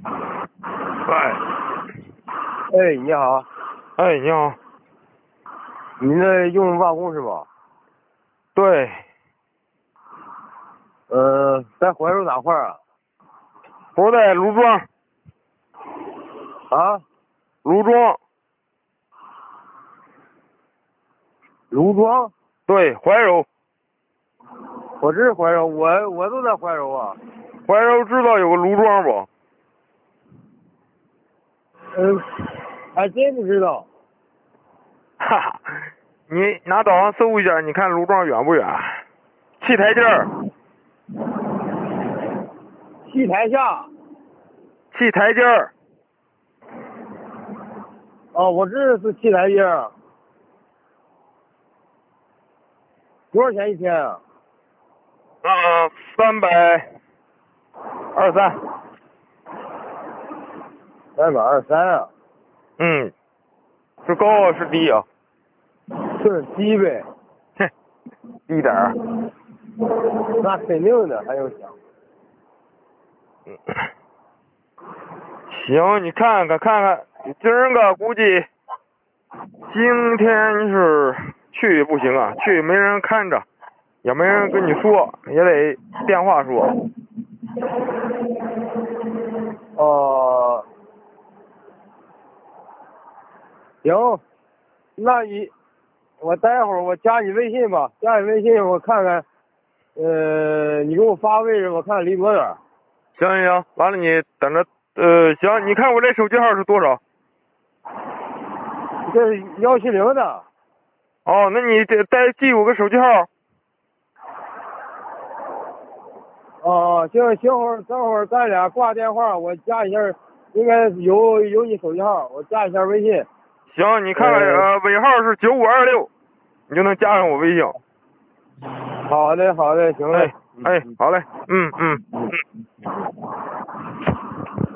喂， 哎，你好， 哎，你好， 你那用瓦工是吧？ 对， 在怀柔哪块儿啊？ 我在卢庄， 啊， 卢庄， 卢庄？ 对，怀柔， 我这是怀柔，我都在怀柔啊。 怀柔知道有个卢庄不？ 还真不知道。 哈哈，你拿导航搜一下，你看卢庄远不远？七台阶儿， 戏台下。 七台阶儿， 哦，我这是戏台阶儿。多少钱一天啊 323， ？323啊？ 嗯，是高啊是低啊？ 是低呗。 哼，低点儿。 那肯定的，还用想？ 行，你看看，今儿个估计今天是去不行啊，去没人看着，也没人跟你说，也得电话说。 哦，行，那我待会儿我加你微信吧，加你微信我看看，你给我发位置，我看离多远。 行，完了你等着，行，你看我这手机号是多少？ 这是170的。 哦，那你再记我个手机号。 哦，行，等会儿咱俩挂电话，我加一下，应该有你手机号，我加一下微信。 行，你看看尾号是9526，你就能加上我微信。 好的，行嘞。 哎，好嘞，嗯。